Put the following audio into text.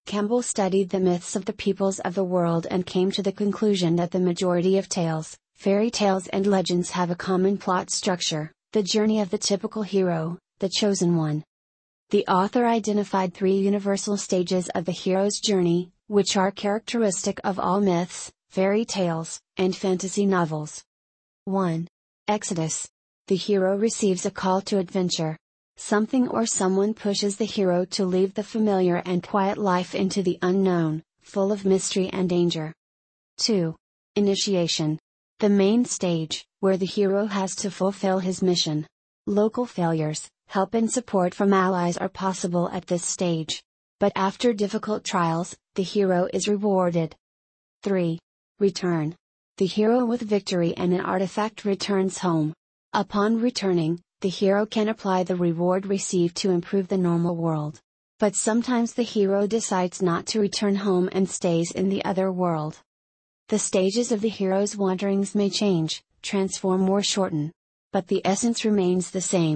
Campbell studied the myths of the peoples of the world and came to the conclusion that the majority of tales, fairy tales and legends have a common plot structure: the journey of the typical hero, the chosen one. The author identified 3 universal stages of the hero's journey, which are characteristic of all myths, fairy tales, and fantasy novels. 1. Exodus. The hero receives a call to adventure. Something or someone pushes the hero to leave the familiar and quiet life into the unknown, full of mystery and danger. 2. Initiation. The main stage, where the hero has to fulfill his mission. Local failures, help and support from allies are possible at this stage. But after difficult trials, the hero is rewarded. 3. Return. The hero with victory and an artifact returns home. Upon returning, the hero can apply the reward received to improve the normal world. But sometimes the hero decides not to return home and stays in the other world. The stages of the hero's wanderings may change, transform or shorten. But the essence remains the same.